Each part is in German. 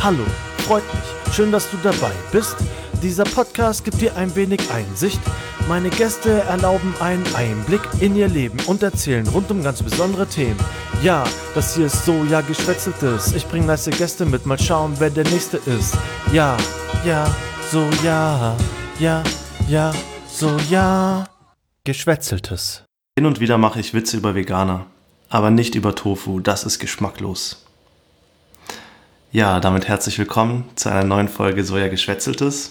Hallo, freut mich. Schön, dass du dabei bist. Dieser Podcast gibt dir ein wenig Einsicht. Meine Gäste erlauben einen Einblick in ihr Leben und erzählen rund um ganz besondere Themen. Ja, das hier ist so, ja, Geschwätzeltes. Ich bring nice Gäste mit, mal schauen, wer der Nächste ist. Ja, so, ja, so, ja. Geschwätzeltes. Hin und wieder mache ich Witze über Veganer, aber nicht über Tofu, das ist geschmacklos. Ja, damit herzlich willkommen zu einer neuen Folge Soja Geschwätzeltes.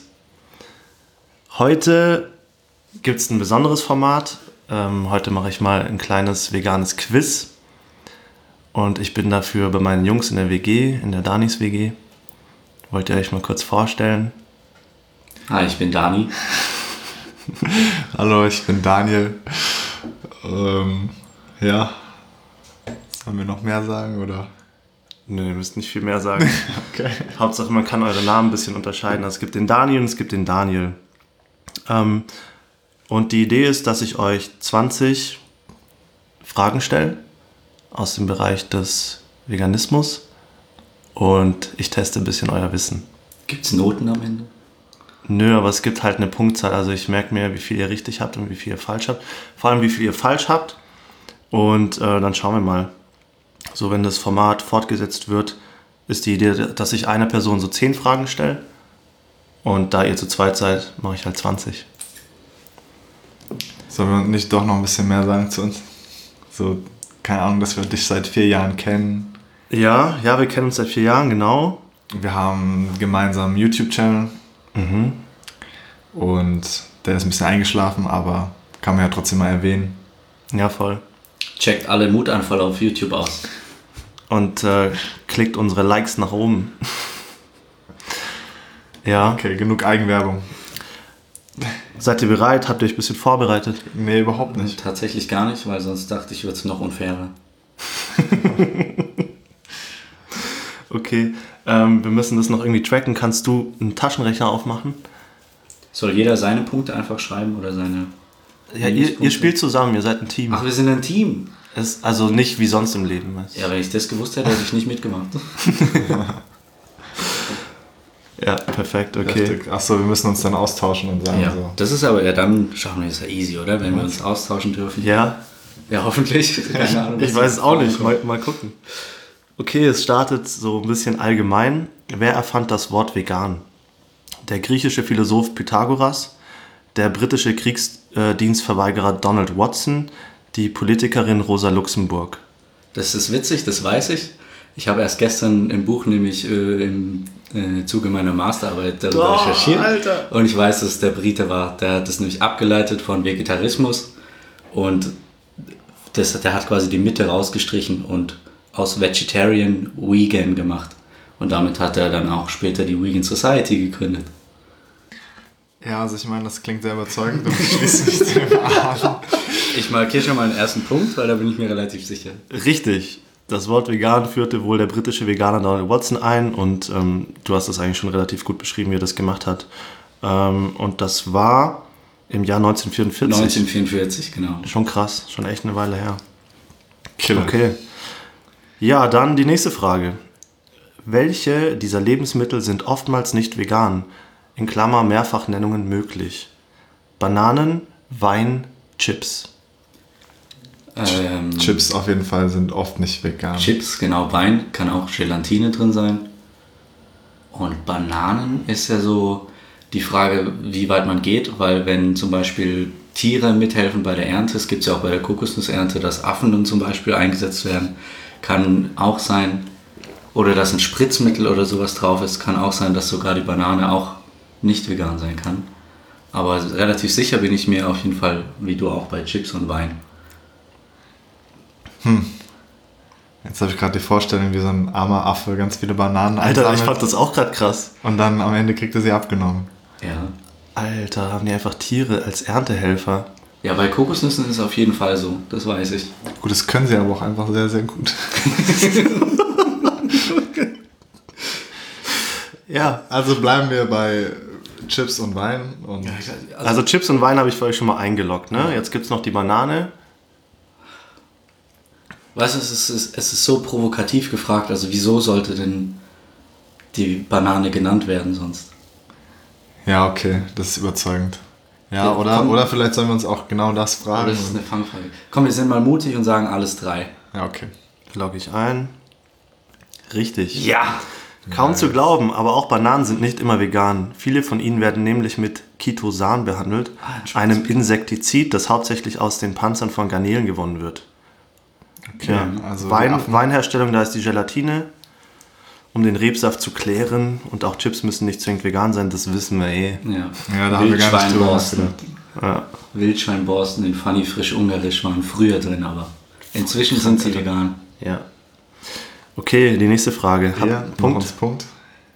Heute gibt es ein besonderes Format. Heute mache ich mal ein kleines veganes Quiz. Und ich bin dafür bei meinen Jungs in der WG, in der Danis WG. Wollt ihr euch mal kurz vorstellen? Hi, ich bin Dani. Hallo, ich bin Daniel. Ja. Sollen wir noch mehr sagen, oder? Nö, ihr müsst nicht viel mehr sagen. Okay. Hauptsache, man kann eure Namen ein bisschen unterscheiden. Also es gibt den Daniel und es gibt den Daniel. Und die Idee ist, dass ich euch 20 Fragen stelle aus dem Bereich des Veganismus und ich teste ein bisschen euer Wissen. Gibt's Noten am Ende? Nö, aber es gibt halt eine Punktzahl. Also ich merke mir, wie viel ihr richtig habt und wie viel ihr falsch habt. Vor allem, wie viel ihr falsch habt. Und dann schauen wir mal. So, wenn das Format fortgesetzt wird, ist die Idee, dass ich einer Person so 10 Fragen stelle. Und da ihr zu zweit seid, mache ich halt 20. Sollen wir nicht doch noch ein bisschen mehr sagen zu uns? So, keine Ahnung, dass wir dich seit 4 Jahren kennen. Ja, wir kennen uns seit 4 Jahren, genau. Wir haben einen gemeinsamen YouTube-Channel. Mhm. Und der ist ein bisschen eingeschlafen, aber kann man ja trotzdem mal erwähnen. Ja, voll. Checkt alle Mutanfälle auf YouTube aus. Und klickt unsere Likes nach oben. Ja. Okay, genug Eigenwerbung. Seid ihr bereit? Habt ihr euch ein bisschen vorbereitet? Nee, überhaupt nicht. Tatsächlich gar nicht, weil sonst dachte ich, wird es noch unfairer. Okay, wir müssen das noch irgendwie tracken. Kannst du einen Taschenrechner aufmachen? Soll jeder seine Punkte einfach schreiben oder seine... Ja, ihr spielt zusammen, ihr seid ein Team. Ach, wir sind ein Team. Ist also nicht wie sonst im Leben. Weißt du? Ja, wenn ich das gewusst hätte, hätte ich nicht mitgemacht. Ja, perfekt, okay. Achso, wir müssen uns dann austauschen und sagen Ja, so. das ist aber, ja, dann schauen wir, das ist ja easy, oder? Wenn wir uns austauschen dürfen. Ja, Ja, hoffentlich. Keine Ahnung, ich weiß es auch nicht. Mal gucken. Okay, es startet so ein bisschen allgemein. Wer erfand das Wort vegan? Der griechische Philosoph Pythagoras, der britische Kriegsdienstverweigerer Donald Watson, die Politikerin Rosa Luxemburg. Das ist witzig, das weiß ich. Ich habe erst gestern im Buch nämlich im Zuge meiner Masterarbeit darüber recherchiert. Alter. Und ich weiß, dass es der Brite war. Der hat das nämlich abgeleitet von Vegetarismus. Und der hat quasi die Mitte rausgestrichen und aus Vegetarian Vegan gemacht. Und damit hat er dann auch später die Vegan Society gegründet. Ja, also ich meine, das klingt sehr überzeugend und ich schließe mich dem an. Ich markiere schon mal den ersten Punkt, weil da bin ich mir relativ sicher. Richtig. Das Wort vegan führte wohl der britische Veganer Donald Watson ein und du hast das eigentlich schon relativ gut beschrieben, wie er das gemacht hat. Und das war im Jahr 1944. 1944, genau. Schon krass, schon echt eine Weile her. Killer. Okay. Ja, dann die nächste Frage. Welche dieser Lebensmittel sind oftmals nicht vegan? In Klammer Mehrfachnennungen möglich. Bananen, Wein, Chips. Chips auf jeden Fall sind oft nicht vegan. Chips, genau, Wein, kann auch Gelatine drin sein. Und Bananen ist ja so die Frage, wie weit man geht, weil wenn zum Beispiel Tiere mithelfen bei der Ernte, es gibt ja auch bei der Kokosnussernte, dass Affen dann zum Beispiel eingesetzt werden, kann auch sein, oder dass ein Spritzmittel oder sowas drauf ist, kann auch sein, dass sogar die Banane auch nicht vegan sein kann. Aber relativ sicher bin ich mir auf jeden Fall, wie du auch bei Chips und Wein. Jetzt habe ich gerade die Vorstellung, wie so ein armer Affe ganz viele Bananen Alter, ich einsammelt fand das auch gerade krass. und dann am Ende kriegt er sie abgenommen. Ja. Alter, haben die einfach Tiere als Erntehelfer? Ja, bei Kokosnüssen ist es auf jeden Fall so, das weiß ich. Gut, das können sie aber auch einfach sehr, sehr gut. Ja. Also bleiben wir bei Chips und Wein. Und Also Chips und Wein habe ich für euch schon mal eingeloggt, ne? Jetzt gibt es noch die Banane. Weißt du, es ist so provokativ gefragt, also wieso sollte denn die Banane genannt werden sonst. Ja, okay, das ist überzeugend. Ja, oder vielleicht sollen wir uns auch genau das fragen. Das ist eine Fangfrage. Komm, wir sind mal mutig und sagen alles 3. Ja, okay. Logge ich ein. Richtig. Ja! Kaum zu glauben, aber auch Bananen sind nicht immer vegan. Viele von ihnen werden nämlich mit Chitosan behandelt, einem Insektizid, das hauptsächlich aus den Panzern von Garnelen gewonnen wird. Okay, Ja. also Weinherstellung, da ist die Gelatine, um den Rebsaft zu klären. Und auch Chips müssen nicht zwingend vegan sein, das wissen wir eh. Ja, da haben wir gar nicht drüber nachgedacht. Ja. Wildschweinborsten in Funny Frisch Ungarisch waren früher drin, aber inzwischen sind sie vegan. Ja. Okay, die nächste Frage. Punkt.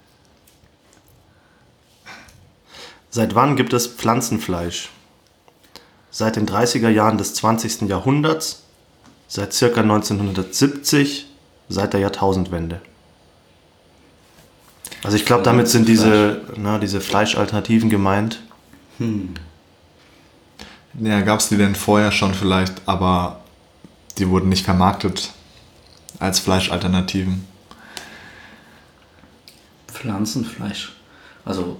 Seit wann gibt es Pflanzenfleisch? Seit den 30er Jahren des 20. Jahrhunderts, seit ca. 1970, seit der Jahrtausendwende. Also ich glaube, damit sind diese Fleischalternativen gemeint. Ja, gab es die denn vorher schon vielleicht, aber die wurden nicht vermarktet als Fleischalternativen. Pflanzenfleisch. Also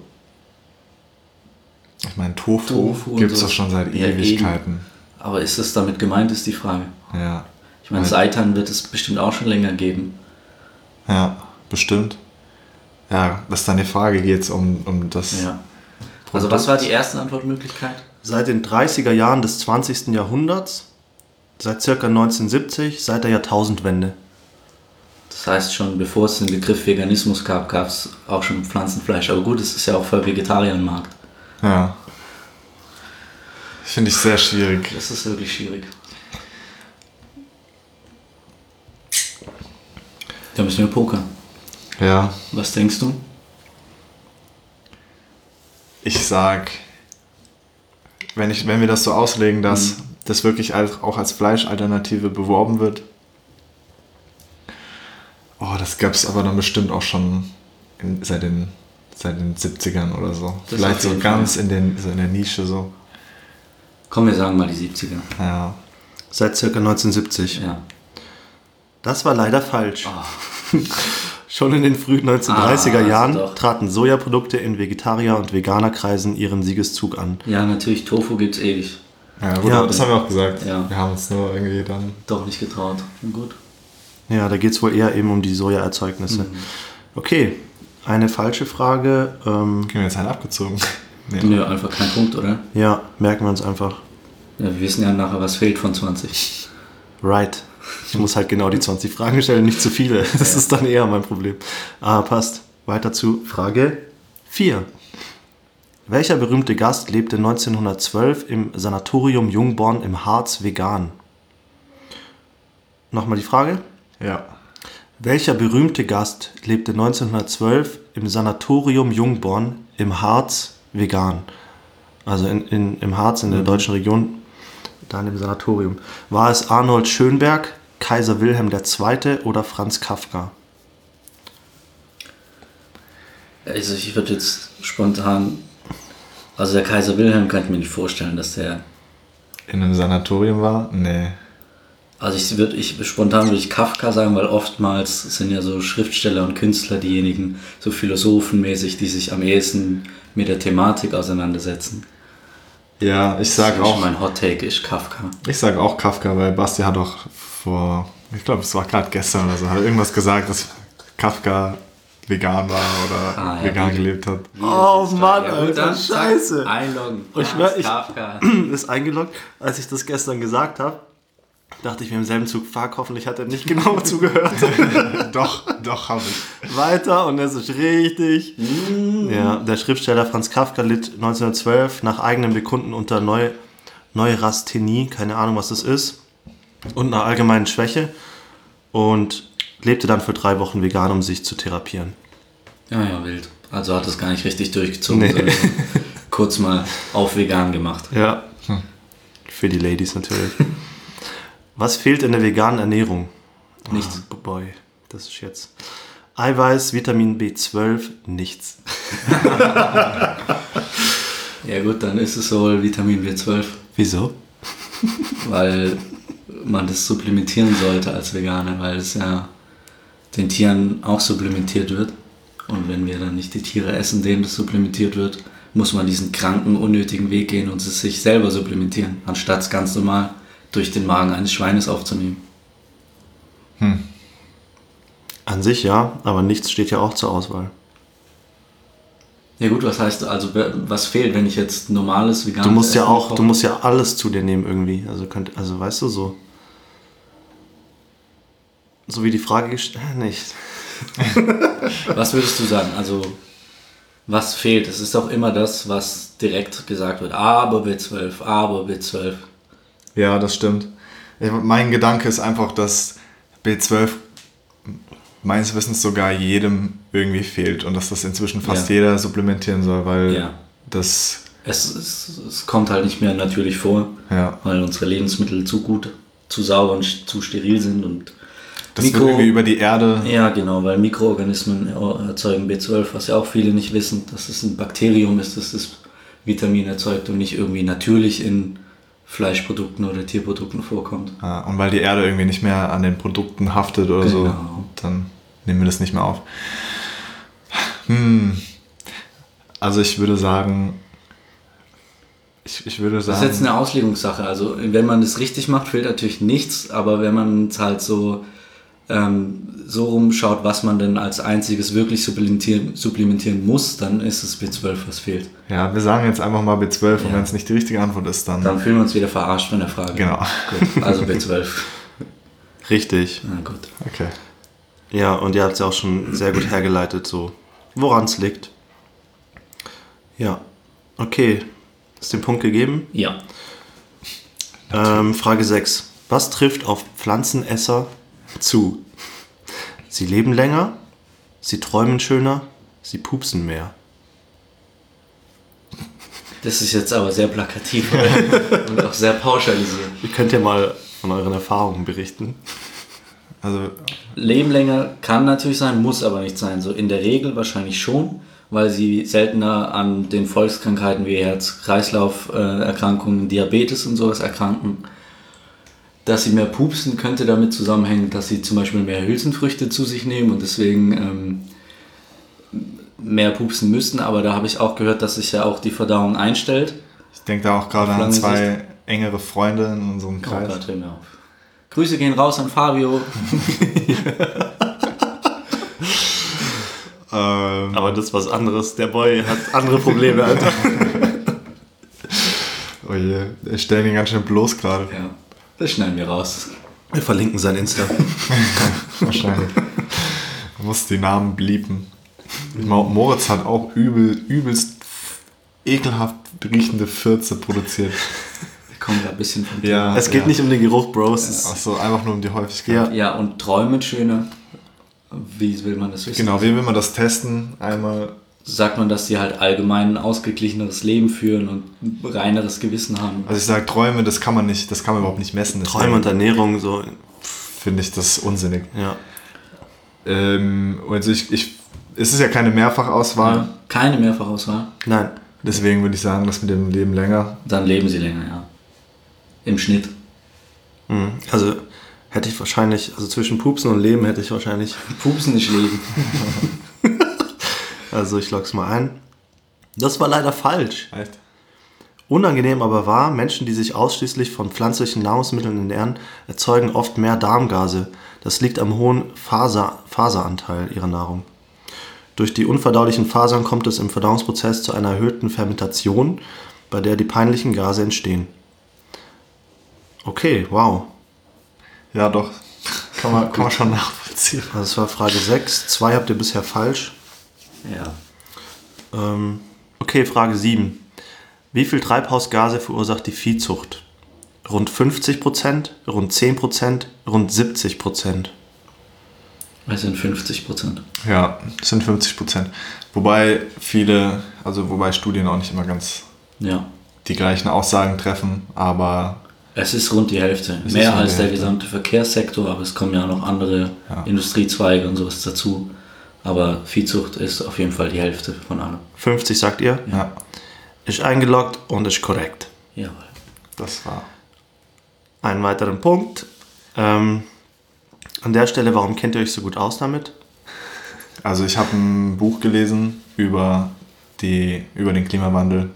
Ich meine, Tofu gibt es doch schon seit Ewigkeiten. Eben. Aber ist es damit gemeint, ist die Frage. Ja. Ich meine, Seitan wird es bestimmt auch schon länger geben. Ja, bestimmt. Ja, das ist dann die Frage, geht es um das... Ja. Also was war die erste Antwortmöglichkeit? Seit den 30er Jahren des 20. Jahrhunderts, seit ca. 1970, seit der Jahrtausendwende. Das heißt, schon bevor es den Begriff Veganismus gab, gab es auch schon Pflanzenfleisch. Aber gut, es ist ja auch für Vegetarier ein Markt. Ja. Finde ich sehr schwierig. Das ist wirklich schwierig. Da müssen wir pokern. Ja. Was denkst du? Ich sag, wenn wir das so auslegen, dass das wirklich auch als Fleischalternative beworben wird. Oh, das gab es aber dann bestimmt auch schon seit den 70ern oder so. Das vielleicht so ganz Fall. in der Nische so. Komm, wir sagen mal die 70er. Ja. Seit ca. 1970. Ja. Das war leider falsch. Schon in den frühen 1930er Jahren doch. traten Sojaprodukte in Vegetarier- und Veganerkreisen ihren Siegeszug an. Ja, natürlich, Tofu gibt's ewig. Ja, gut, Ja. das haben wir auch gesagt. Ja. Wir haben uns nur irgendwie dann... Doch nicht getraut. Na gut. Ja, da geht es wohl eher eben um die Sojaerzeugnisse. Okay, eine falsche Frage. Kriegen wir jetzt einen abgezogen? Nee. Nö, einfach kein Punkt, oder? Ja, merken wir uns einfach. Ja, wir wissen ja nachher, was fehlt von 20. Right. Ich muss halt genau die 20 Fragen stellen, nicht zu viele. Das ist dann eher mein Problem. Passt. Weiter zu Frage 4. Welcher berühmte Gast lebte 1912 im Sanatorium Jungborn im Harz vegan? Nochmal die Frage. Ja. Welcher berühmte Gast lebte 1912 im Sanatorium Jungborn im Harz vegan? Also im Harz, in der deutschen Region, da in dem Sanatorium. War es Arnold Schönberg, Kaiser Wilhelm II. Oder Franz Kafka? Also ich würde jetzt spontan... Also der Kaiser Wilhelm kann ich mir nicht vorstellen, dass der... In einem Sanatorium war? Nee. Also spontan würde ich Kafka sagen, weil oftmals sind ja so Schriftsteller und Künstler diejenigen, so philosophenmäßig, die sich am ehesten mit der Thematik auseinandersetzen. Ja, ich sag auch... Mein Hot Take ist Kafka. Ich sage auch Kafka, weil Basti hat auch ich glaube, es war gerade gestern oder so, hat irgendwas gesagt, dass Kafka vegan war oder vegan gelebt hat. Oh Mann, Ja, Alter, dann scheiße. Einloggen. Ich schwör, Kafka. ist eingeloggt. Als ich das gestern gesagt habe, dachte ich mir im selben Zug, fuck, hoffentlich hat er nicht genau zugehört. Doch, habe ich. Weiter und es ist richtig. Ja, der Schriftsteller Franz Kafka litt 1912 nach eigenem Bekunden unter Neurasthenie, keine Ahnung was das ist, und einer allgemeinen Schwäche und lebte dann für 3 Wochen vegan, um sich zu therapieren. Ja, wild. Also hat es gar nicht richtig durchgezogen. Nee. sondern kurz mal auf vegan gemacht. Ja, für die Ladies natürlich. Was fehlt in der veganen Ernährung? Nichts. Oh boy, das ist jetzt... Eiweiß, Vitamin B12, nichts. Ja gut, dann ist es wohl Vitamin B12, Wieso? weil man das supplementieren sollte als Veganer, weil es ja den Tieren auch supplementiert wird. Und wenn wir dann nicht die Tiere essen, denen das supplementiert wird, muss man diesen kranken, unnötigen Weg gehen und es sich selber supplementieren, anstatt es ganz normal durch den Magen eines Schweines aufzunehmen. An sich ja, aber nichts steht ja auch zur Auswahl. Ja gut, was heißt, also was fehlt, wenn ich jetzt normales veganes Du musst ja Essen auch, koche? du musst ja alles zu dir nehmen irgendwie. Also weißt du, so wie die Frage nicht. Was würdest du sagen? Also, was fehlt? Es ist auch immer das, was direkt gesagt wird. Aber B12, aber B12. Ja, das stimmt. Mein Gedanke ist einfach, dass B12 meines Wissens sogar jedem irgendwie fehlt und dass das inzwischen fast jeder supplementieren soll, weil das... Es kommt halt nicht mehr natürlich vor, weil unsere Lebensmittel zu gut, zu sauber und zu steril sind und das wird irgendwie über die Erde... Ja, genau, weil Mikroorganismen erzeugen B12, was ja auch viele nicht wissen, dass es ein Bakterium ist, das das Vitamin erzeugt und nicht irgendwie natürlich in Fleischprodukten oder Tierprodukten vorkommt. Ja, und weil die Erde irgendwie nicht mehr an den Produkten haftet oder so, dann nehmen wir das nicht mehr auf. Also ich würde sagen... Das ist jetzt eine Auslegungssache. Also wenn man das richtig macht, fehlt natürlich nichts, aber wenn man es halt so rumschaut, was man denn als einziges wirklich supplementieren muss, dann ist es B12, was fehlt. Ja, wir sagen jetzt einfach mal B12 und wenn es nicht die richtige Antwort ist, dann... Dann fühlen wir uns wieder verarscht von der Frage. Genau. Gut, also B12. Richtig. Na gut. Okay. Ja, und ihr habt es ja auch schon sehr gut hergeleitet, so woran es liegt. Ja, okay. Ist den Punkt gegeben? Ja. Frage 6. Was trifft auf Pflanzenesser zu? Sie leben länger, sie träumen schöner, sie pupsen mehr. Das ist jetzt aber sehr plakativ und auch sehr pauschalisiert. Ihr könnt ja mal von euren Erfahrungen berichten. Also Leben länger kann natürlich sein, muss aber nicht sein. So in der Regel wahrscheinlich schon, weil sie seltener an den Volkskrankheiten wie Herz-Kreislauf-Erkrankungen, Diabetes und sowas erkranken. Dass sie mehr pupsen, könnte damit zusammenhängen, dass sie zum Beispiel mehr Hülsenfrüchte zu sich nehmen und deswegen mehr pupsen müssten. Aber da habe ich auch gehört, dass sich ja auch die Verdauung einstellt. ich denke da auch gerade an 2 engere Freunde in unserem Kreis. Oh Gott, hör mir auf. Grüße gehen raus an Fabio. Aber das ist was anderes. Der Boy hat andere Probleme, Alter. Oh je, ich stelle ihn ganz schön bloß gerade. Ja, das schneiden wir raus. Wir verlinken sein Insta. Wahrscheinlich. Man muss die Namen bleepen. Moritz hat auch übelst ekelhaft riechende Fürze produziert. Wir kommen da ein bisschen von dir. Ja, Es geht nicht um den Geruch, Bro. Es ist Achso, einfach nur um die Häufigkeit. Ja, und träumen schöner. Wie will man das wissen? Genau, wie will man das testen? Einmal. Sagt man, dass die halt allgemein ein ausgeglicheneres Leben führen und ein reineres Gewissen haben. Also ich sage Träume, das kann man überhaupt nicht messen. Träume und Ernährung, so. Finde ich das unsinnig. Ja. Also es ist ja keine Mehrfachauswahl. Ja, keine Mehrfachauswahl. Nein. Deswegen würde ich sagen, das mit dem Leben länger. Dann leben sie länger, ja. Im Schnitt. Also hätte ich wahrscheinlich, also zwischen Pupsen und Leben hätte ich wahrscheinlich, Pupsen nicht leben. also ich log's mal ein. Das war leider falsch. Echt? Unangenehm aber wahr, Menschen, die sich ausschließlich von pflanzlichen Nahrungsmitteln ernähren, erzeugen oft mehr Darmgase. Das liegt am hohen Faseranteil ihrer Nahrung. Durch die unverdaulichen Fasern kommt es im Verdauungsprozess zu einer erhöhten Fermentation, bei der die peinlichen Gase entstehen. Okay, wow. Ja, doch. Kann man schon nachvollziehen. Also das war Frage 6. 2 habt ihr bisher falsch. Ja. Okay, Frage 7. Wie viel Treibhausgase verursacht die Viehzucht? Rund 50%, rund 10%, rund 70%. Es sind 50%. Ja, das sind 50%. Wobei Studien auch nicht immer ganz Ja. die gleichen Aussagen treffen, aber Es ist rund die Hälfte. Es Mehr ist rund als die der Hälfte. gesamte Verkehrssektor, aber es kommen ja auch noch andere Industriezweige und sowas dazu. Aber Viehzucht ist auf jeden Fall die Hälfte von allem. 50 sagt ihr? ja, Ist eingeloggt und ist korrekt. Jawohl. das war. Einen weiteren Punkt. An der Stelle, warum kennt ihr euch so gut aus damit? Also ich habe ein Buch gelesen über den Klimawandel.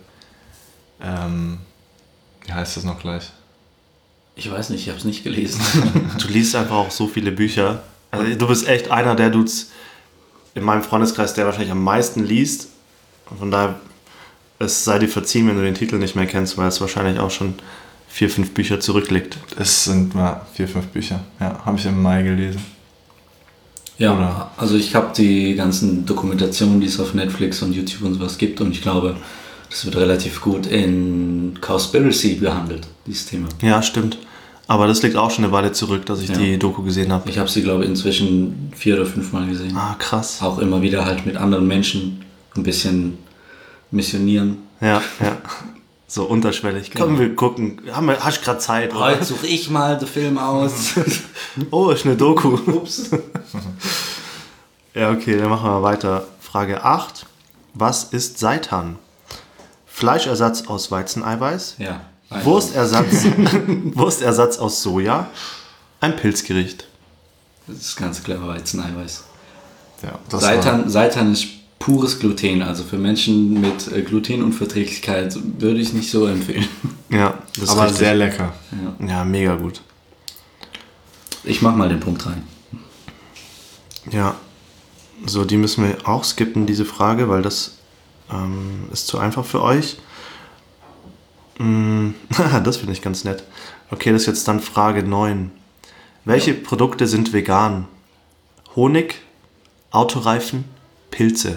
Wie heißt das noch gleich? Ich weiß nicht, ich habe es nicht gelesen. Du liest einfach auch so viele Bücher. Also du bist echt einer, der tut's in meinem Freundeskreis, der wahrscheinlich am meisten liest. Und von daher, es sei dir verziehen, wenn du den Titel nicht mehr kennst, weil es wahrscheinlich auch schon 4, 5 Bücher zurückliegt. Es sind mal 4, 5 Bücher. Ja, habe ich im Mai gelesen. Ja, Oder? also ich habe die ganzen Dokumentationen, die es auf Netflix und YouTube und sowas gibt, und ich glaube, das wird relativ gut in Cowspiracy behandelt, dieses Thema. Ja, stimmt. Aber das liegt auch schon eine Weile zurück, dass ich Ja. die Doku gesehen habe. Ich habe sie, glaube ich, inzwischen 4 oder 5 Mal gesehen. Ah, krass. Auch immer wieder halt mit anderen Menschen ein bisschen missionieren. Ja. So unterschwellig. Komm, wir gucken. Hast du gerade Zeit? Oder? Heute suche ich mal den Film aus. Oh, ist eine Doku. Ups. Ja, okay, dann machen wir mal weiter. Frage 8. Was ist Seitan? Fleischersatz aus Weizeneiweiß? Ja. Wurstersatz aus Soja? Ein Pilzgericht. Das ist ganz klar Weizeneiweiß. Ja, Seitan ist pures Gluten, also für Menschen mit Glutenunverträglichkeit würde ich nicht so empfehlen. Ja, das ist aber richtig. sehr lecker. Ja, mega gut. Ich mach mal den Punkt rein. Ja, so, die müssen wir auch skippen, diese Frage, weil das ist zu einfach für euch. Das finde ich ganz nett. Okay, das ist jetzt dann Frage 9. Welche Produkte sind vegan? Honig, Autoreifen, Pilze.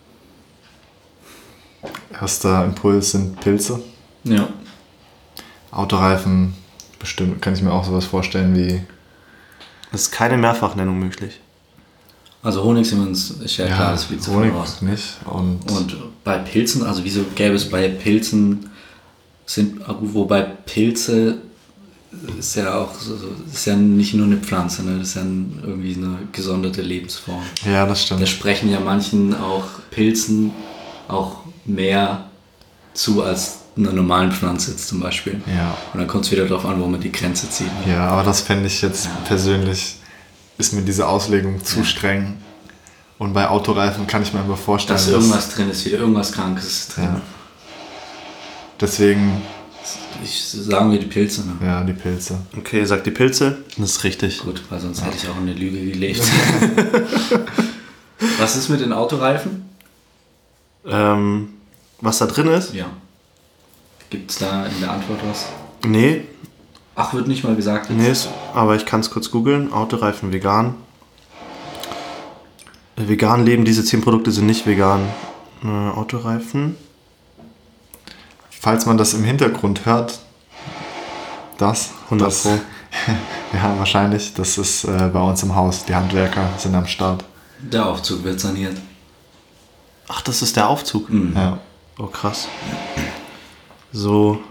Erster Impuls sind Pilze. Ja. Autoreifen, bestimmt, kann ich mir auch sowas vorstellen wie... Es ist keine Mehrfachnennung möglich. Also Honig sind wir uns, ist ja klar, das fliegt sofort Honig raus. nicht. Und bei Pilzen, also wieso gäbe es bei Pilzen, wobei Pilze ist ja auch so, ist ja nicht nur eine Pflanze, ne? Das ist ja irgendwie eine gesonderte Lebensform. ja, das stimmt. Da sprechen ja manchen auch Pilzen auch mehr zu als einer normalen Pflanze jetzt zum Beispiel. Ja. Und dann kommt es wieder darauf an, wo man die Grenze zieht. Ja, aber das fände ich jetzt persönlich, ist mir diese Auslegung zu streng. Und bei Autoreifen kann ich mir aber vorstellen, Dass irgendwas drin ist, wieder irgendwas Krankes drin. Ja. Deswegen, Sagen wir die Pilze. Ne? ja, die Pilze. Okay, sagt die Pilze. Das ist richtig. Gut, weil sonst hätte ich auch in der Lüge gelebt. Was ist mit den Autoreifen? Was da drin ist? Ja. Gibt es da in der Antwort was? Nee, Ach, wird nicht mal gesagt. Jetzt. nee, aber ich kann es kurz googeln. Autoreifen vegan. Vegan leben, diese 10 Produkte sind nicht vegan. Autoreifen. Falls man das im Hintergrund hört, 100 Pro. Ja, wahrscheinlich. Das ist bei uns im Haus. Die Handwerker sind am Start. Der Aufzug wird saniert. Ach, das ist der Aufzug. Ja. Oh, krass. So.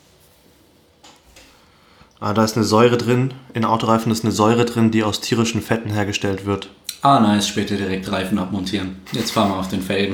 Da ist eine Säure drin. In Autoreifen ist eine Säure drin, die aus tierischen Fetten hergestellt wird. Ah, nice, später direkt Reifen abmontieren. Jetzt fahren wir auf den Felgen.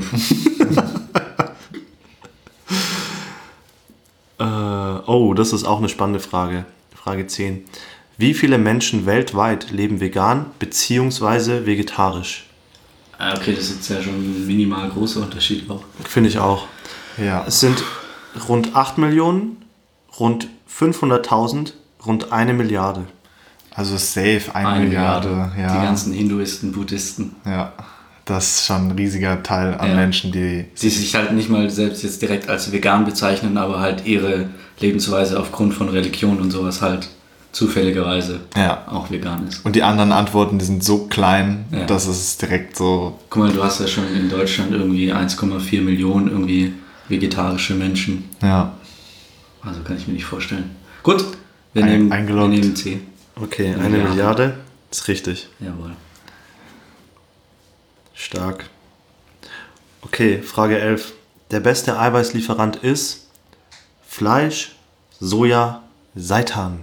Oh, das ist auch eine spannende Frage. Frage 10. Wie viele Menschen weltweit leben vegan bzw. vegetarisch? Okay, das ist jetzt ja schon ein minimal großer Unterschied auch. Finde ich auch. Ja. Es sind rund 8 Millionen, rund 500.000, rund 1 Milliarde. Also safe 1 Milliarde. Ja. Die ganzen Hinduisten, Buddhisten. Ja. Das ist schon ein riesiger Teil an Menschen, die sich halt nicht mal selbst jetzt direkt als vegan bezeichnen, aber halt ihre Lebensweise aufgrund von Religion und sowas halt zufälligerweise auch vegan ist. Und die anderen Antworten, die sind so klein, Ja. dass es direkt so... Guck mal, du hast ja schon in Deutschland irgendwie 1,4 Millionen irgendwie vegetarische Menschen. Ja. Also kann ich mir nicht vorstellen. Gut, wir Eingeloggt. nehmen C. Okay, 1 Milliarde. Milliarde. Ist richtig. Jawohl. Stark. Okay, Frage 11. Der beste Eiweißlieferant ist Fleisch, Soja, Seitan.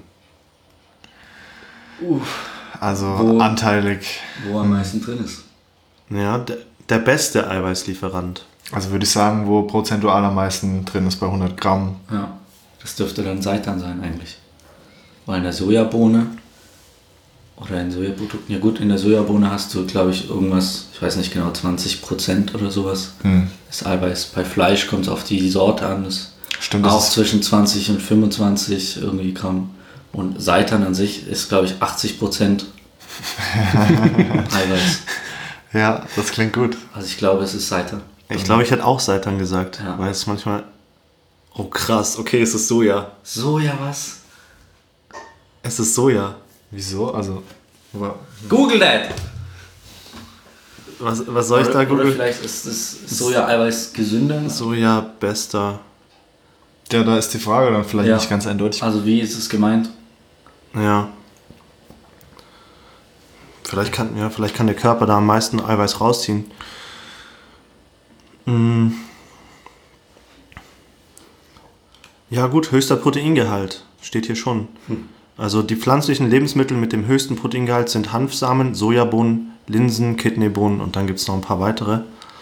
Also Wo- anteilig. Wo am meisten drin ist. Ja, der beste Eiweißlieferant. Also würde ich sagen, wo prozentual am meisten drin ist bei 100 Gramm. Ja, das dürfte dann Seitan sein eigentlich. Weil in der Sojabohne Oder in Sojaprodukten. Ja gut, in der Sojabohne hast du, glaube ich, irgendwas, ich weiß nicht genau, 20% oder sowas. Das Eiweiß. Bei Fleisch kommt es auf die Sorte an. Das Stimmt, auch das ist zwischen 20 und 25 irgendwie Gramm. Und Seitan an sich ist, glaube ich, 80% Eiweiß. ja, das klingt gut. Also ich glaube, es ist Seitan. Ich glaube, ich hätte auch Seitan gesagt, Ja. weil es manchmal... Oh krass, okay, es ist Soja. Soja was? Es ist Soja. Wieso? Also, Google that! Was soll ich da Oder googeln? vielleicht ist das Soja-Eiweiß gesünder. Soja, bester. ja, da ist die Frage dann vielleicht Ja. nicht ganz eindeutig. Also wie ist es gemeint? Ja. Vielleicht kann der Körper da am meisten Eiweiß rausziehen. Ja gut, höchster Proteingehalt. Steht hier schon. Also die pflanzlichen Lebensmittel mit dem höchsten Proteingehalt sind Hanfsamen, Sojabohnen, Linsen, Kidneybohnen und dann gibt es noch ein paar weitere.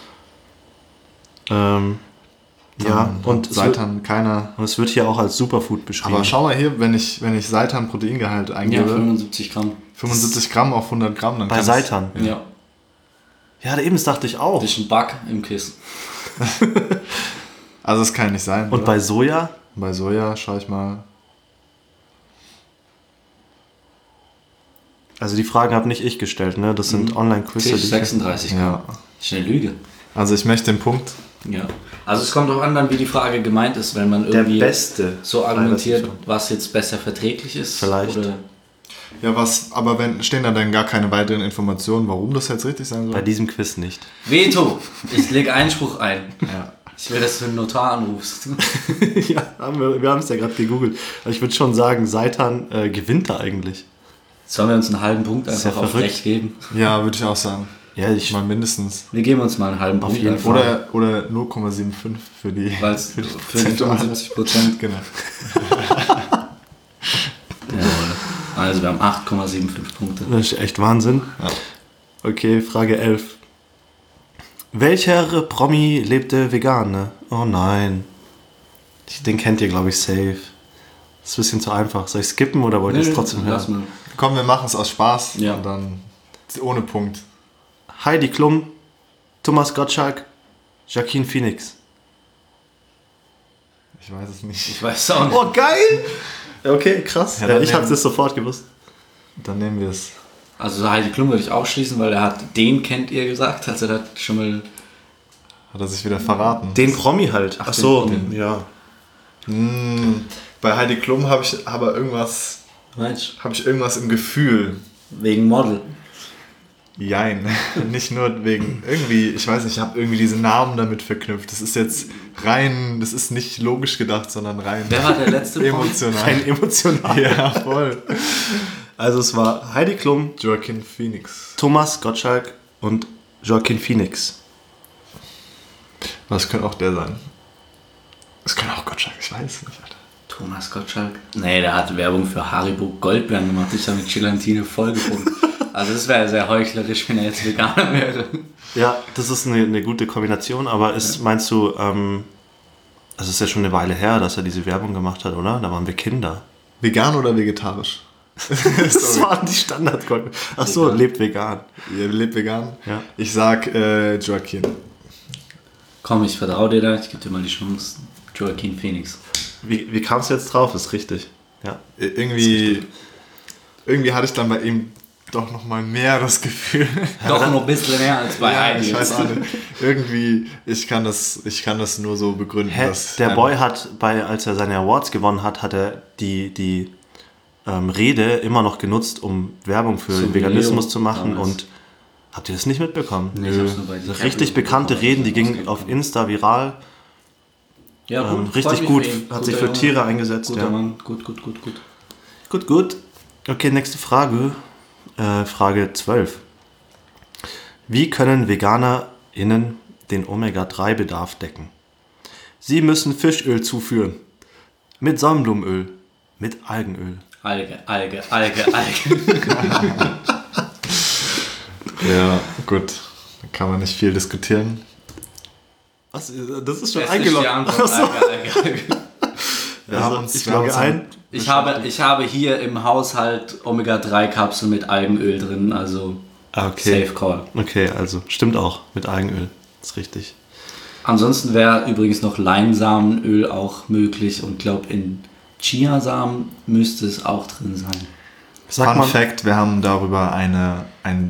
Ja, und Seitan keiner. es wird hier auch als Superfood beschrieben. Aber schau mal hier, wenn ich Seitan Proteingehalt eingebe, 75 Gramm. 75 Gramm auf 100 Gramm, dann bei kann's- Seitan. Ja. Ja, eben, das dachte ich auch. Das ist ein Bug im Kissen. Also das kann nicht sein. Und oder? bei Soja? Bei Soja schaue ich mal. Also die Fragen habe nicht ich gestellt, ne? Das sind Online-Quizze. Tisch die ich- 36 Gramm. Ja. Das ist eine Lüge. Also ich möchte den Punkt. Ja. Also es kommt auch an, dann, wie die Frage gemeint ist, wenn man Der irgendwie beste. so argumentiert, Eiweißlieferant. was jetzt besser verträglich ist. Vielleicht. Oder Ja, aber stehen da dann gar keine weiteren Informationen, warum das jetzt richtig sein soll? Bei diesem Quiz nicht. Veto! Ich lege Einspruch ein. Ja. Ich will, dass du einen Notar anrufst. Ja, wir haben es ja gerade gegoogelt. Aber ich würde schon sagen, Seitan gewinnt da eigentlich. Sollen wir uns einen halben Punkt ist ja einfach auf verrückt. Recht geben? Ja, würde ich auch sagen. Ja, ich Mal mindestens. Wir geben uns mal einen halben Punkt. jeden einfach, Fall. Oder 0,75 für die. Weil es für die Prozentuale. 75%. Genau. Jawohl. Also wir haben 8,75 Punkte. Das ist echt Wahnsinn. Ja. Okay, Frage 11. Welcher Promi lebte vegan, ne? Oh nein. Den kennt ihr, glaube ich, safe. Das ist ein bisschen zu einfach. Soll ich skippen oder wollt ihr es trotzdem lass hören? mal. Komm, wir machen es aus Spaß Ja. und dann ohne Punkt. Heidi Klum, Thomas Gottschalk, Joaquin Phoenix. Ich weiß es nicht. Ich weiß auch nicht. Oh, geil! Okay, krass. Ja, Ja, dann ich habe nehmen- es sofort gewusst. Dann nehmen wir es. Also Heidi Klum würde ich ausschließen, weil er hat den kennt ihr gesagt. Also er hat schon mal... Hat er sich wieder verraten. Den Promi halt. Ach so, den- ja. Bei Heidi Klum habe ich aber irgendwas im Gefühl. Wegen Model. Jein. Nicht nur wegen irgendwie, ich weiß nicht, ich habe irgendwie diese Namen damit verknüpft. Das ist jetzt rein, das ist nicht logisch gedacht, sondern rein Wer war der letzte Promi? emotional. Ein emotional. Ja, voll. Also es war Heidi Klum, Joaquin Phoenix. Thomas Gottschalk und Joaquin Phoenix. Was könnte auch der sein? Es kann auch Gottschalk, ich weiß es nicht, Alter. Thomas Gottschalk? Nee, der hat Werbung für Haribo Goldbeeren gemacht. Ich habe mit Gelatine vollgefunden. Also das wäre sehr heuchlerisch, wenn er jetzt Veganer wäre. Ja, das ist eine gute Kombination, aber meinst du, also es ist ja schon eine Weile her, dass er diese Werbung gemacht hat, oder? Da waren wir Kinder. Vegan oder vegetarisch? Das waren die Standardgolden. Ach so, Vegan. lebt vegan. Ihr lebt vegan? Ja. Ich sag Joaquin. Komm, ich vertraue dir da. Ich gebe dir mal die Chance. Joaquin Phoenix. Wie kam es jetzt drauf? Ist richtig. Ja. Irgendwie hatte ich dann bei ihm doch nochmal mehr das Gefühl. Doch noch ein bisschen mehr als bei Ja, Heidi. ich weiß auch nicht. Irgendwie, ich kann das nur so begründen. dass Der Boy hat, als er seine Awards gewonnen hat, hat er die Rede immer noch genutzt, um Werbung für So den wie Veganismus Leo zu machen. damals. Und habt ihr das nicht mitbekommen? Ich hab's nur bei DiCaprio Richtig bekannte mitbekommen, Reden, die gingen ausgekommen. auf Insta viral. Ja, gut, Richtig freut mich gut, für ihn. hat sich Guter für Junge. Tiere eingesetzt. Guter Ja. Mann. Gut. Gut. Okay, nächste Frage. Frage 12. Wie können VeganerInnen den Omega-3-Bedarf decken? Sie müssen Fischöl zuführen. Mit Sonnenblumenöl. Mit Algenöl. Alge. Ja, gut. Da kann man nicht viel diskutieren. Was? Das ist schon Das ist die eingeloggt. Antwort. Ach so. Alge. Ich logge ein. Ich habe hier im Haushalt Omega-3-Kapseln mit Algenöl drin, also Okay. Safe Call. Okay, also stimmt auch mit Algenöl. Das ist richtig. Ansonsten wäre übrigens noch Leinsamenöl auch möglich und glaube in Chiasamen müsste es auch drin sein. Fun Fact, wir haben darüber eine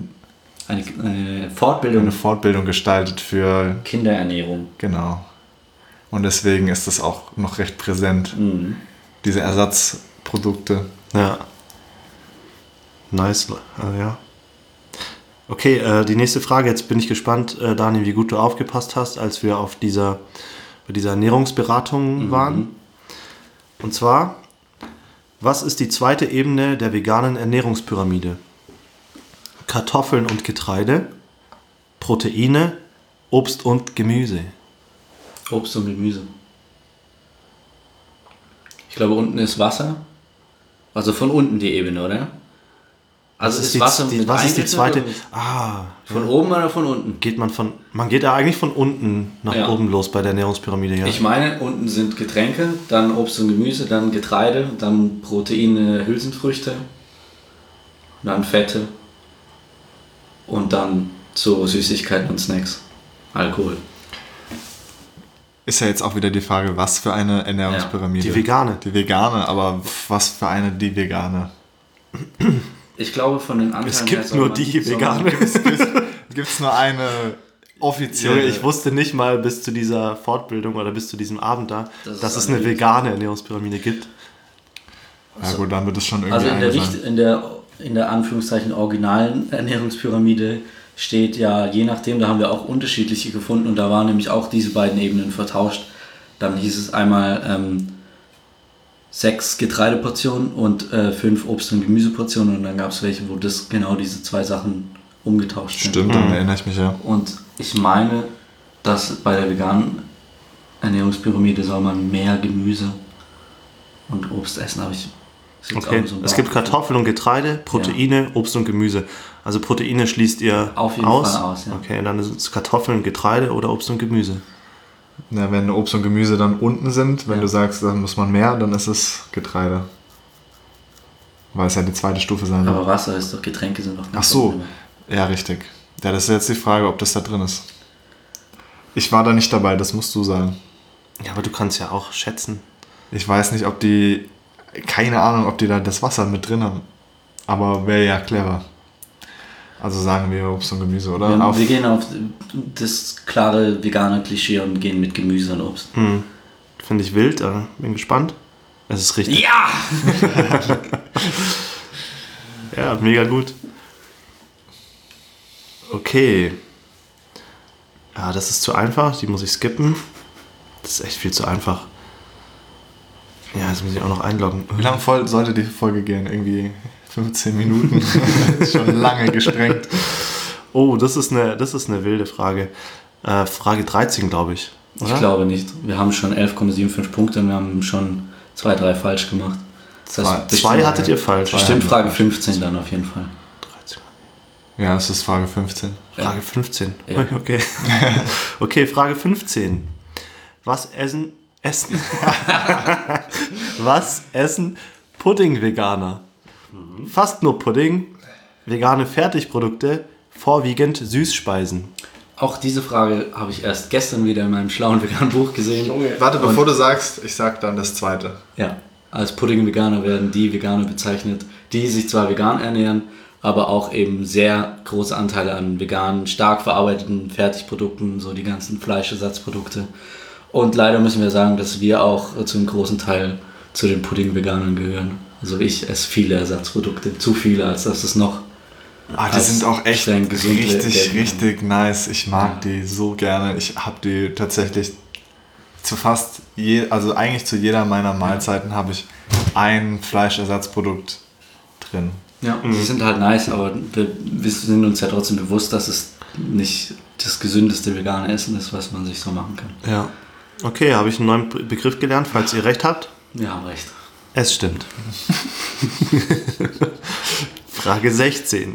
Fortbildung gestaltet für Kinderernährung. Genau. Und deswegen ist das auch noch recht präsent. Diese Ersatzprodukte. Ja. Nice. Ja. Okay, die nächste Frage. Jetzt bin ich gespannt, Daniel, wie gut du aufgepasst hast, als wir bei dieser Ernährungsberatung waren. Und zwar, was ist die zweite Ebene der veganen Ernährungspyramide? Kartoffeln und Getreide, Proteine, Obst und Gemüse. Obst und Gemüse. Ich glaube, unten ist Wasser. Also von unten die Ebene, oder? Also Was ist ist die- Wasser die- mit was ist die zweite? eingeführt von oben oder von unten? Man geht ja eigentlich von unten nach Ja. oben los bei der Ernährungspyramide. Ja. Ich meine, unten sind Getränke, dann Obst und Gemüse, dann Getreide, dann Proteine, Hülsenfrüchte, dann Fette und dann so Süßigkeiten und Snacks, Alkohol. Ist ja jetzt auch wieder die Frage, was für eine Ernährungspyramide? Die vegane. Die vegane, aber was für eine die vegane? Ich glaube, von den Anteilen Es her gibt soll nur man- die soll man- vegane. Gibt es nur eine offizielle? Junge, ich wusste nicht mal bis zu dieser Fortbildung oder bis zu diesem Abend da, dass es eine eine vegane Ernährungspyramide gibt. Ja gut, dann wird es schon irgendwie Also eine sein. in der Anführungszeichen originalen Ernährungspyramide steht ja, je nachdem, da haben wir auch unterschiedliche gefunden und da waren nämlich auch diese beiden Ebenen vertauscht. Dann hieß es einmal 6 Getreideportionen und 5 Obst- und Gemüseportionen und dann gab es welche, wo das genau diese zwei Sachen umgetauscht sind. Stimmt, dann erinnere ich mich ja. Und ich meine, dass bei der veganen Ernährungspyramide soll man mehr Gemüse und Obst essen, aber ich... ist jetzt Okay, auch so ein es gibt Bauchgefühl. Kartoffeln und Getreide, Proteine, Obst und Gemüse. Also Proteine schließt ihr Auf jeden aus? Fall aus, ja. Okay, und dann ist es Kartoffeln, Getreide oder Obst und Gemüse. Ja, wenn Obst und Gemüse dann unten sind, wenn Ja. du sagst, dann muss man mehr, dann ist es Getreide. Weil es ja die zweite Stufe sein soll. Aber Wasser ist doch, Getränke sind doch nicht Ach so, drin. ja richtig. Ja, das ist jetzt die Frage, ob das da drin ist. Ich war da nicht dabei, das musst du sagen. Ja, aber du kannst ja auch schätzen. Ich weiß nicht, ob die, keine Ahnung, ob die da das Wasser mit drin haben. Aber wäre ja clever. Also sagen wir Obst und Gemüse, oder? Wir gehen auf das klare vegane Klischee und gehen mit Gemüse und Obst. Finde ich wild, bin gespannt. Es ist richtig. Ja! Ja, mega gut. Okay. Ja, das ist zu einfach, die muss ich skippen. Das ist echt viel zu einfach. Ja, jetzt muss ich auch noch einloggen. Wie lange voll sollte die Folge gehen? Irgendwie 15 Minuten? Das ist schon lange gesprengt. Oh, das ist eine wilde Frage. Frage 13, glaube ich. Oder? Ich glaube nicht. Wir haben schon 11,75 Punkte und wir haben schon 2, 3 falsch gemacht. Das heißt, Zwei hattet ihr falsch. bestimmt Frage 15 dann auf jeden Fall. 13. Ja, es ist Frage 15. Frage 15. Ja. Okay. Okay, Frage 15. Was essen Was essen Pudding-Veganer? Fast nur Pudding, vegane Fertigprodukte, vorwiegend Süßspeisen. Auch diese Frage habe ich erst gestern wieder in meinem schlauen veganen Buch gesehen. Warte, bevor du sagst, ich sag dann das zweite. Ja, als Pudding-Veganer werden die Veganer bezeichnet, die sich zwar vegan ernähren, aber auch eben sehr große Anteile an veganen, stark verarbeiteten Fertigprodukten, so die ganzen Fleischersatzprodukte. Und leider müssen wir sagen, dass wir auch zu einem großen Teil zu den Pudding-Veganern gehören. Also ich esse viele Ersatzprodukte, zu viele, als dass es noch... Ah, die als sind auch echt streng gesund gelten. richtig nice. Ich mag die so gerne. Ich habe die tatsächlich zu also eigentlich zu jeder meiner Mahlzeiten habe ich ein Fleischersatzprodukt drin. Ja, die sind halt nice, aber wir sind uns ja trotzdem bewusst, dass es nicht das gesündeste vegane Essen ist, was man sich so machen kann. Ja. Okay, habe ich einen neuen Begriff gelernt, falls ihr recht habt. Wir haben recht. Es stimmt. Frage 16.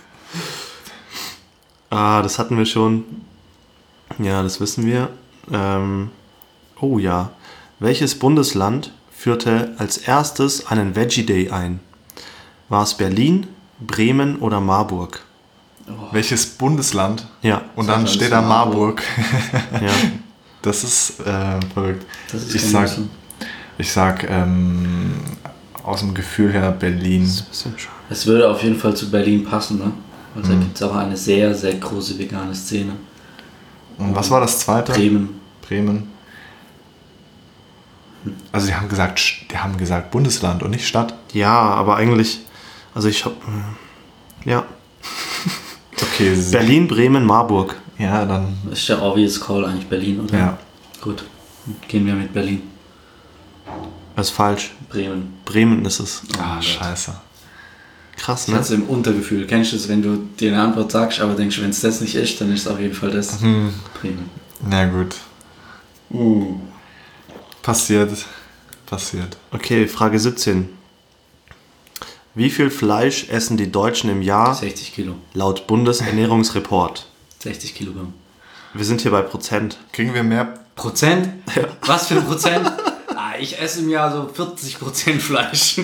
Das hatten wir schon. Ja, das wissen wir. Oh ja. Welches Bundesland führte als erstes einen Veggie Day ein? War es Berlin, Bremen oder Marburg? Welches Bundesland? Ja. Und dann steht da Marburg. Ja. Das ist verrückt. Das ist Ich sag aus dem Gefühl her Berlin. Es würde auf jeden Fall zu Berlin passen, ne? Und da gibt es auch eine sehr, sehr große vegane Szene. Und was war das zweite? Bremen. Also die haben gesagt Bundesland und nicht Stadt. Ja, aber eigentlich, also ich habe, ja. Okay. Berlin, Bremen, Marburg. Ja, dann. Das ist der obvious call eigentlich Berlin, oder? Ja. Gut, gehen wir mit Berlin. Das ist falsch. Bremen. Bremen ist es. Ah, scheiße. Krass, Ich ne? hatte im Untergefühl. Kennst du es, wenn du dir eine Antwort sagst, aber denkst, wenn es das nicht ist, dann ist es auf jeden Fall das. Bremen. Na gut. Passiert. Okay, Frage 17. Wie viel Fleisch essen die Deutschen im Jahr 60 Kilo. laut Bundesernährungsreport? 60 Kilogramm. Wir sind hier bei Prozent. Kriegen wir mehr? Prozent? Ja. Was für ein Prozent? Ich esse im Jahr so 40% Fleisch.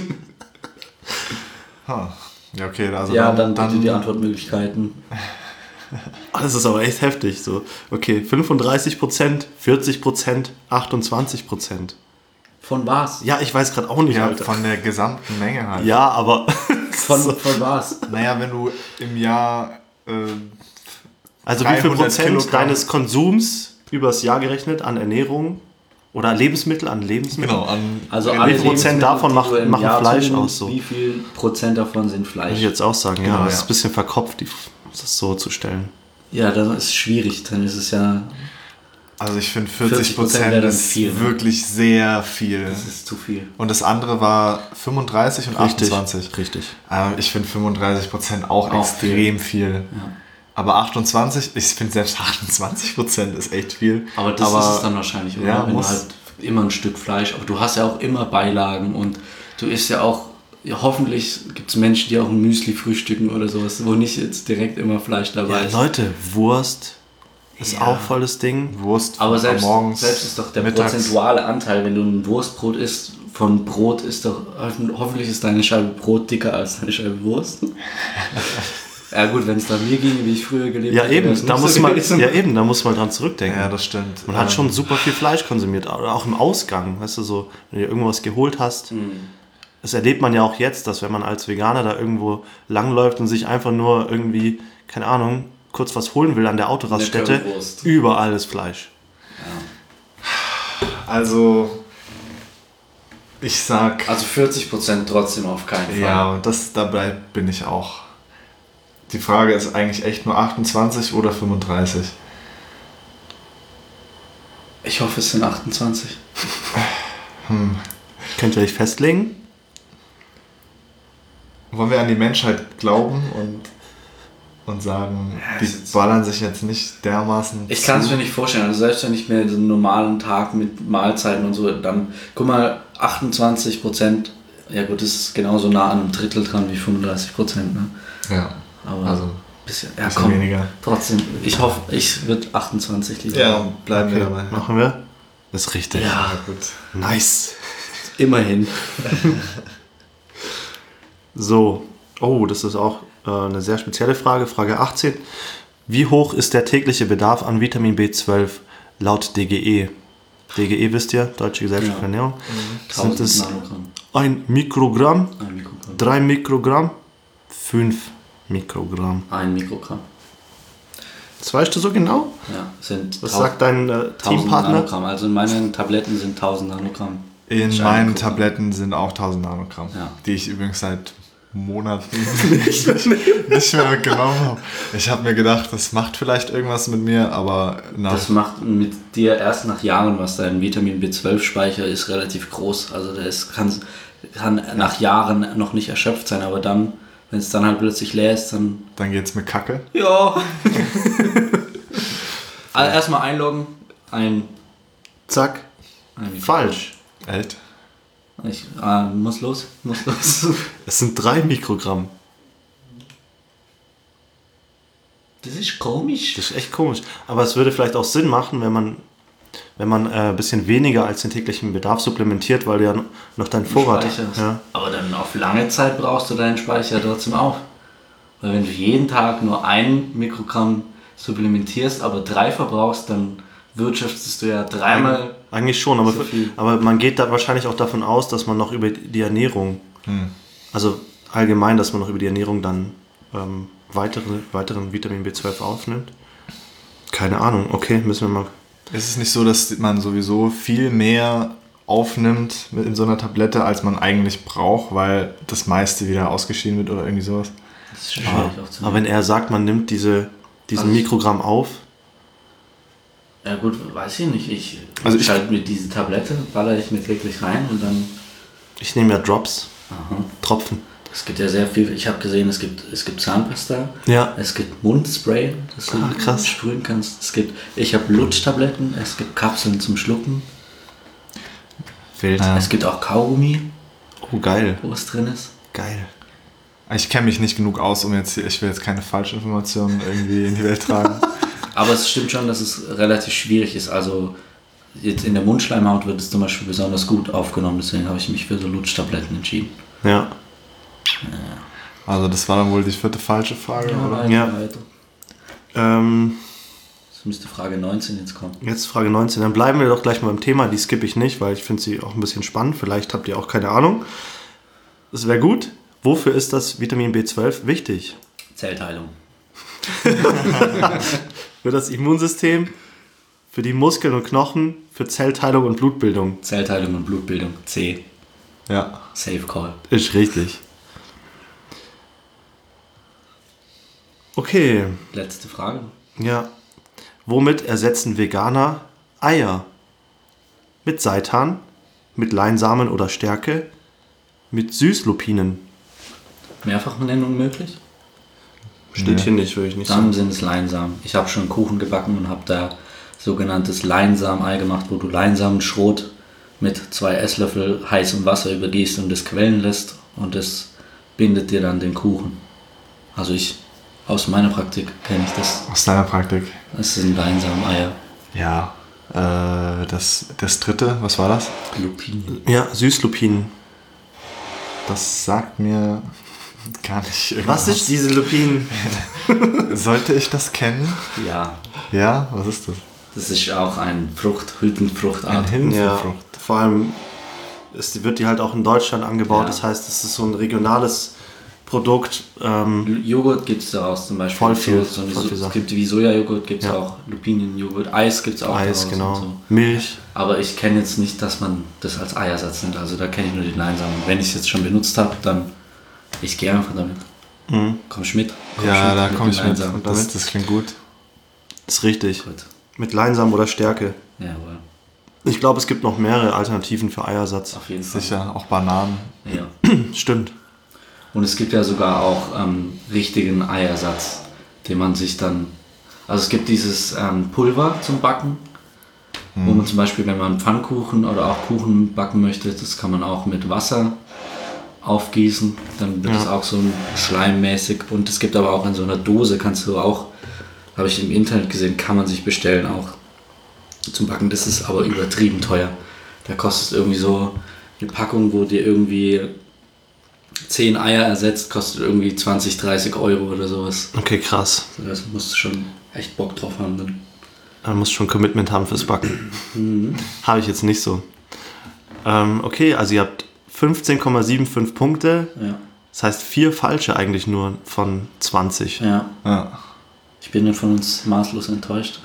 Ja, okay. Also ja, dann bitte die Antwortmöglichkeiten. Das ist aber echt heftig. So. Okay, 35%, 40%, 28%. Von was? Ja, ich weiß gerade auch nicht, Ja, Alter. von der gesamten Menge halt. Ja, aber... Von was? Naja, wenn du im Jahr... Also wie viel 300 Prozent Kilogramm. deines Konsums übers Jahr gerechnet an Ernährung oder Lebensmittel, Genau, also wie viel Prozent davon machen Fleisch aus? So. Wie viel Prozent davon sind Fleisch? Würde ich jetzt auch sagen, Genau, ja. Das ja. ist ein bisschen verkopft, das so zu stellen. Ja, das ist schwierig. Dann ist es ja... Also ich finde 40% 40% wäre dann ist viel, ne? wirklich sehr viel. Das ist zu viel. Und das andere war 35 und 28. Richtig. Ich finde 35% auch extrem viel. Ja. Aber 28, ich finde selbst 28% ist echt viel. Aber das ist es dann wahrscheinlich, oder? Ja, Wenn du halt immer ein Stück Fleisch, aber du hast ja auch immer Beilagen und du isst ja auch, ja, hoffentlich gibt es Menschen, die auch ein Müsli frühstücken oder sowas, wo nicht jetzt direkt immer Fleisch dabei ist. Leute, Wurst ist auch voll das Ding. Wurst Aber selbst morgens, ist doch der mittags. prozentuale Anteil, wenn du ein Wurstbrot isst, von Brot ist doch, hoffentlich ist deine Scheibe Brot dicker als deine Scheibe Wurst. Ja gut, wenn es nach mir ging, wie ich früher gelebt Ja hätte, eben, wäre es da nicht muss so man, gewesen. ja eben, da muss man dran zurückdenken. Ja, das stimmt. Man hat schon super viel Fleisch konsumiert, auch im Ausgang, weißt du, so, wenn du dir irgendwas geholt hast. Das erlebt man ja auch jetzt, dass wenn man als Veganer da irgendwo langläuft und sich einfach nur irgendwie, keine Ahnung, kurz was holen will an der Autoraststätte, Currywurst. überall ist Fleisch. Also, ich sag... Also 40% trotzdem auf keinen Fall. Ja, und dabei bin ich auch. Die Frage ist eigentlich echt nur 28 oder 35. Ich hoffe, es sind 28. Könnt ihr euch festlegen? Wollen wir an die Menschheit glauben und sagen, die ballern sich jetzt nicht dermaßen Ich kann es mir nicht vorstellen. Also selbst wenn ich mir so einen normalen Tag mit Mahlzeiten und so, dann, guck mal, 28%, ja gut, das ist genauso nah an einem Drittel dran wie 35%, ne? Ja, Aber also bisschen weniger. Trotzdem, ich hoffe, ich würde 28 lieber. Ja, bleiben wir dabei. Machen wir? Das ist richtig. Ja, gut. Nice. immerhin. So, das ist auch eine sehr spezielle Frage. Frage 18. Wie hoch ist der tägliche Bedarf an Vitamin B12 laut DGE? DGE wisst ihr, Deutsche Gesellschaft für Ernährung. Sind 1000 es Nanogramm. 1 Mikrogramm, 1 Mikrogramm. 3 Mikrogramm, 5 Mikrogramm. 1 Mikrogramm. Das weißt du so genau? Ja, sind Was sagt dein 1000 Teampartner? Nanogramm. Also in meinen Tabletten sind 1000 Nanogramm. In Schein meinen gucken. Tabletten sind auch 1000 Nanogramm, Ja. die ich übrigens seit Monaten nicht mehr genommen habe. Ich habe mir gedacht, das macht vielleicht irgendwas mit mir, aber Das macht mit dir erst nach Jahren was. Dein Vitamin B12-Speicher ist relativ groß. Also der kann nach Jahren noch nicht erschöpft sein, aber dann, wenn es dann halt plötzlich leer ist, dann... geht's mit Kacke. Ja. Also erstmal einloggen. Zack. Falsch. Echt? Ich muss los. Es sind 3 Mikrogramm. Das ist komisch. Das ist echt komisch. Aber es würde vielleicht auch Sinn machen, wenn man wenn man ein bisschen weniger als den täglichen Bedarf supplementiert, weil du ja noch deinen Vorrat hast. Ja. Aber dann auf lange Zeit brauchst du deinen Speicher trotzdem auch. Weil wenn du jeden Tag nur 1 Mikrogramm supplementierst, aber 3 verbrauchst, dann wirtschaftest du ja 3-mal eigentlich schon, aber, so viel. Aber man geht da wahrscheinlich auch davon aus, dass man noch über die Ernährung, also allgemein, dass man noch über die Ernährung dann weiteren Vitamin B12 aufnimmt. Keine Ahnung, okay, müssen wir mal... Ist es nicht so, dass man sowieso viel mehr aufnimmt in so einer Tablette, als man eigentlich braucht, weil das meiste wieder ausgeschieden wird oder irgendwie sowas? Das ist schwierig aufzunehmen. Aber wenn er sagt, man nimmt diesen Mikrogramm auf... Ja gut, weiß ich nicht. Ich halt mit dieser Tablette baller ich mir wirklich rein und dann... Ich nehme ja Drops, Tropfen. Es gibt ja sehr viel. Ich habe gesehen, es gibt Zahnpasta, Ja. es gibt Mundspray, das du krass. sprühen kannst. Ich habe Lutschtabletten, es gibt Kapseln zum Schlucken. Wild. Es gibt auch Kaugummi, Oh, geil. wo was drin ist. Geil. Ich kenne mich nicht genug aus, ich will jetzt keine Falschinformationen irgendwie in die Welt tragen. Aber es stimmt schon, dass es relativ schwierig ist. Also jetzt in der Mundschleimhaut wird es zum Beispiel besonders gut aufgenommen, deswegen habe ich mich für so Lutschtabletten entschieden. Ja. Also das war dann wohl die 4. falsche Frage, oder? Ja. Das müsste Frage 19 jetzt kommen. Jetzt Frage 19. Dann bleiben wir doch gleich mal beim Thema. Die skippe ich nicht, weil ich finde sie auch ein bisschen spannend. Vielleicht habt ihr auch keine Ahnung. Das wäre gut. Wofür ist das Vitamin B12 wichtig? Zellteilung. Für das Immunsystem, für die Muskeln und Knochen, für Zellteilung und Blutbildung. Zellteilung und Blutbildung. C. Ja. Safe Call. Ist richtig. Okay. Letzte Frage. Ja. Womit ersetzen Veganer Eier? Mit Seitan, mit Leinsamen oder Stärke, mit Süßlupinen. Mehrfachnennung möglich? Steht hier nicht, würde ich nicht Dann sagen. sind es Leinsamen. Ich habe schon Kuchen gebacken und habe da sogenanntes Leinsamen-Ei gemacht, wo du Leinsamen-Schrot mit 2 Esslöffel heißem Wasser übergießt und das quellen lässt und das bindet dir dann den Kuchen. Also aus meiner Praktik kenne ich das. Aus deiner Praktik? Das sind Leinsamen-Eier. Ja. Das 3., was war das? Lupinen. Ja, Süßlupinen. Das sagt mir gar nicht irgendwas. Was ist diese Lupinen? Sollte ich das kennen? Ja, Ja, was ist das? das ist auch ein Hülsenfruchtart. Hülsenfrucht. Ja, vor allem wird die halt auch in Deutschland angebaut. Ja. Das heißt, es ist so ein regionales Produkt. Joghurt gibt es daraus zum Beispiel. Voll viel Es Sachen. gibt wie Sojajoghurt, gibt es Ja. auch Lupinenjoghurt. Eis gibt es auch Eis, daraus genau. und so. Milch. Aber ich kenne jetzt nicht, dass man das als Eiersatz nimmt. Also da kenne ich nur die Leinsamen. Wenn ich es jetzt schon benutzt habe, dann ich gehe einfach damit. Kommst mit? Ja, da komme ich den mit. Leinsamen. Das klingt gut. Ist richtig. Gut. Mit Leinsamen oder Stärke. Jawohl. Ich glaube, es gibt noch mehrere Alternativen für Eiersatz. Auf jeden Fall. Sicher, auch Bananen. Ja. Stimmt. Und es gibt ja sogar auch richtigen Eiersatz, den man sich dann... Also es gibt dieses Pulver zum Backen, wo man zum Beispiel, wenn man Pfannkuchen oder auch Kuchen backen möchte, das kann man auch mit Wasser aufgießen. Dann wird es auch so ein schleimmäßig. Und es gibt aber auch in so einer Dose, kannst du auch, habe ich im Internet gesehen, kann man sich bestellen auch zum Backen. Das ist aber übertrieben teuer. Da kostet irgendwie so eine Packung, wo dir irgendwie 10 Eier ersetzt, kostet irgendwie 20, 30 Euro oder sowas. Okay, krass. Also das musst du schon echt Bock drauf haben. Dann. Man muss schon Commitment haben fürs Backen. Habe ich jetzt nicht so. Okay, also ihr habt 15,75 Punkte. Ja. Das heißt 4 falsche eigentlich nur von 20. Ja. Ja. Ich bin dann von uns maßlos enttäuscht.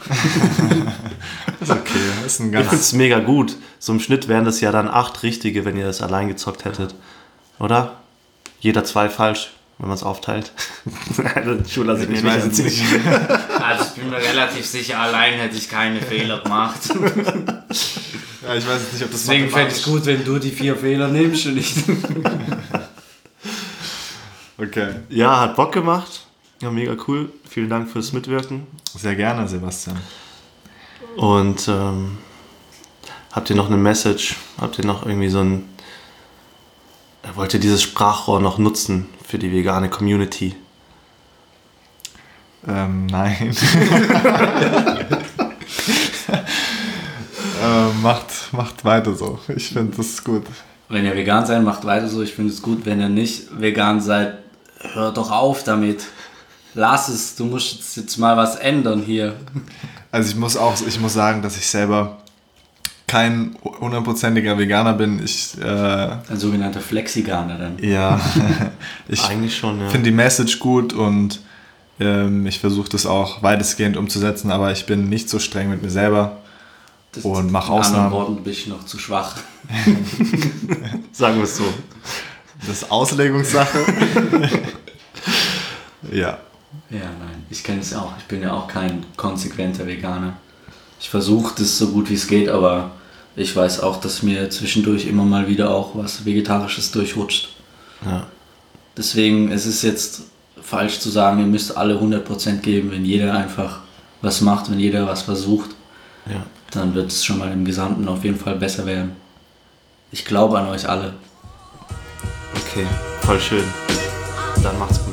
Ist okay. Ist ein Ich ganz... finde es mega gut. So im Schnitt wären das ja dann 8 richtige, wenn ihr das allein gezockt hättet. Oder? Jeder 2 falsch, wenn man es aufteilt. Schula sind Ich weiß jetzt nicht. Also ich bin mir relativ sicher, allein hätte ich keine Fehler gemacht. Ja, ich weiß jetzt nicht, ob das Deswegen fände ich mathematisch- gut, wenn du die 4 Fehler nimmst und ich... Okay. Ja, hat Bock gemacht. Ja, mega cool. Vielen Dank fürs Mitwirken. Sehr gerne, Sebastian. Und habt ihr noch eine Message? Habt ihr noch irgendwie so ein... Wollt ihr dieses Sprachrohr noch nutzen für die vegane Community? Nein. macht weiter so. Ich finde, das ist gut. Wenn ihr vegan seid, macht weiter so. Ich finde es gut, wenn ihr nicht vegan seid, hört doch auf damit. Lass es, du musst jetzt mal was ändern hier. Also ich muss sagen, dass ich selber kein 100%iger Veganer bin. Ein sogenannter Flexiganer dann. Ja, ich Eigentlich schon, ja. finde die Message gut und ich versuche das auch weitestgehend umzusetzen, aber ich bin nicht so streng mit mir selber und mache Ausnahmen. In anderen Worten bin ich noch zu schwach. Sagen wir es so. Das ist Auslegungssache. Ja. Ja, nein, ich kenne es auch. Ich bin ja auch kein konsequenter Veganer. Ich versuche das so gut wie es geht, aber ich weiß auch, dass mir zwischendurch immer mal wieder auch was Vegetarisches durchrutscht. Ja. Deswegen ist es jetzt falsch zu sagen, ihr müsst alle 100% geben, wenn jeder einfach was macht, wenn jeder was versucht, Ja. dann wird es schon mal im Gesamten auf jeden Fall besser werden. Ich glaube an euch alle. Okay, voll schön. Dann macht's gut.